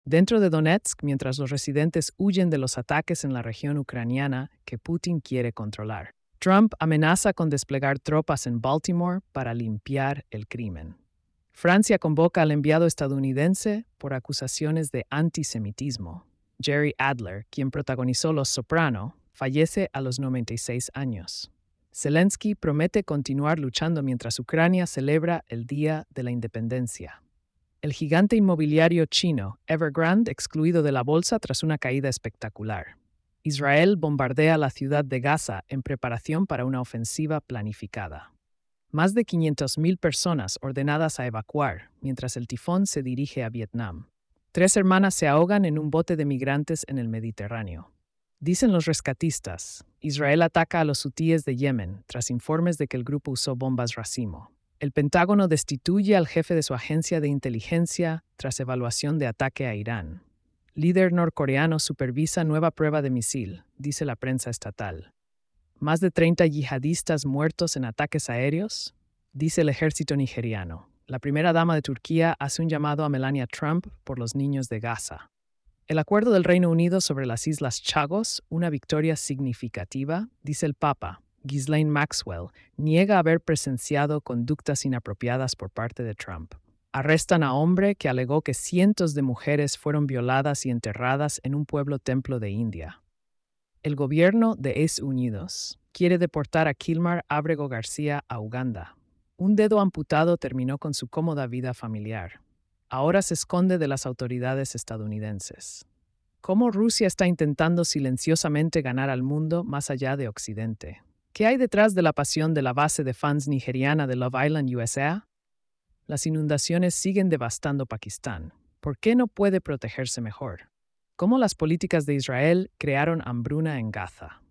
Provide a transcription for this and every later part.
Dentro de Donetsk, mientras los residentes huyen de los ataques en la región ucraniana que Putin quiere controlar. Trump amenaza con desplegar tropas en Baltimore para limpiar el crimen. Francia convoca al enviado estadounidense por acusaciones de antisemitismo. Jerry Adler, quien protagonizó Los Soprano, fallece a los 96 años. Zelensky promete continuar luchando mientras Ucrania celebra el Día de la Independencia. El gigante inmobiliario chino Evergrande excluido de la bolsa tras una caída espectacular. Israel bombardea la ciudad de Gaza en preparación para una ofensiva planificada. Más de 500.000 personas ordenadas a evacuar mientras el tifón se dirige a Vietnam. 3 hermanas se ahogan en un bote de migrantes en el Mediterráneo. Dicen los rescatistas, Israel ataca a los hutíes de Yemen tras informes de que el grupo usó bombas racimo. El Pentágono destituye al jefe de su agencia de inteligencia tras evaluación de ataque a Irán. Líder norcoreano supervisa nueva prueba de misil, dice la prensa estatal. Más de 30 yihadistas muertos en ataques aéreos, dice el ejército nigeriano. La primera dama de Turquía hace un llamado a Melania Trump por los niños de Gaza. El acuerdo del Reino Unido sobre las Islas Chagos, una victoria significativa, dice el Papa. Ghislaine Maxwell niega haber presenciado conductas inapropiadas por parte de Trump. Arrestan a hombre que alegó que cientos de mujeres fueron violadas y enterradas en un pueblo templo de India. El gobierno de Estados Unidos quiere deportar a Kilmar Abrego García a Uganda. Un dedo amputado terminó con su cómoda vida familiar. Ahora se esconde de las autoridades estadounidenses. ¿Cómo Rusia está intentando silenciosamente ganar al mundo más allá de Occidente? ¿Qué hay detrás de la pasión de la base de fans nigeriana de Love Island USA? Las inundaciones siguen devastando Pakistán. ¿Por qué no puede protegerse mejor? ¿Cómo las políticas de Israel crearon hambruna en Gaza?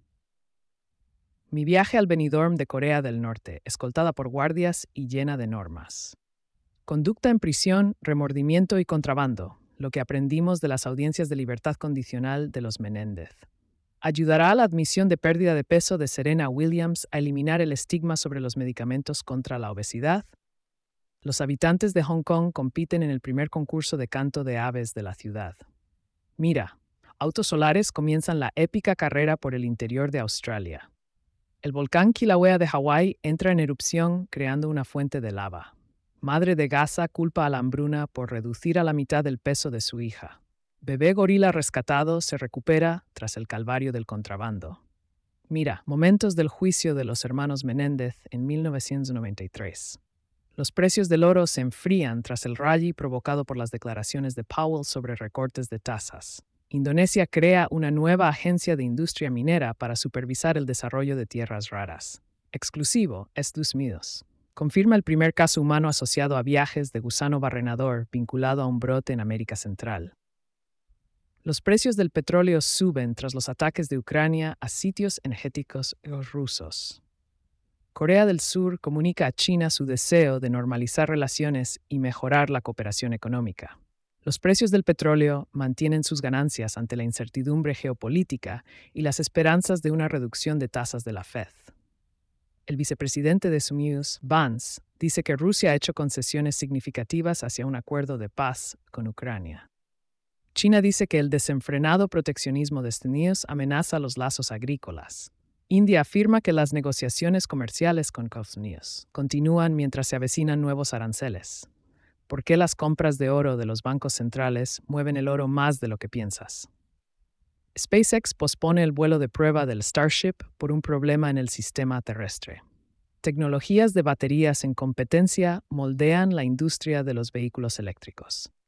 Mi viaje al Benidorm de Corea del Norte, escoltada por guardias y llena de normas. Conducta en prisión, remordimiento y contrabando, lo que aprendimos de las audiencias de libertad condicional de los Menéndez. Ayudará a la admisión de pérdida de peso de Serena Williams a eliminar el estigma sobre los medicamentos contra la obesidad. Los habitantes de Hong Kong compiten en el primer concurso de canto de aves de la ciudad. Mira, autos solares comienzan la épica carrera por el interior de Australia. El volcán Kilauea de Hawái entra en erupción creando una fuente de lava. Madre de Gaza culpa a la hambruna por reducir a la mitad el peso de su hija. Bebé gorila rescatado se recupera tras el calvario del contrabando. Mira, momentos del juicio de los hermanos Menéndez en 1993. Los precios del oro se enfrían tras el rally provocado por las declaraciones de Powell sobre recortes de tasas. Indonesia crea una nueva agencia de industria minera para supervisar el desarrollo de tierras raras. Exclusivo, Estados Unidos. Confirma el primer caso humano asociado a viajes de gusano barrenador vinculado a un brote en América Central. Los precios del petróleo suben tras los ataques de Ucrania a sitios energéticos rusos. Corea del Sur comunica a China su deseo de normalizar relaciones y mejorar la cooperación económica. Los precios del petróleo mantienen sus ganancias ante la incertidumbre geopolítica y las esperanzas de una reducción de tasas de la Fed. El vicepresidente de Estados Unidos, Vance, dice que Rusia ha hecho concesiones significativas hacia un acuerdo de paz con Ucrania. China dice que el desenfrenado proteccionismo de Estados Unidos amenaza los lazos agrícolas. India afirma que las negociaciones comerciales con Estados Unidos continúan mientras se avecinan nuevos aranceles. ¿Por qué las compras de oro de los bancos centrales mueven el oro más de lo que piensas? SpaceX pospone el vuelo de prueba del Starship por un problema en el sistema terrestre. Tecnologías de baterías en competencia moldean la industria de los vehículos eléctricos.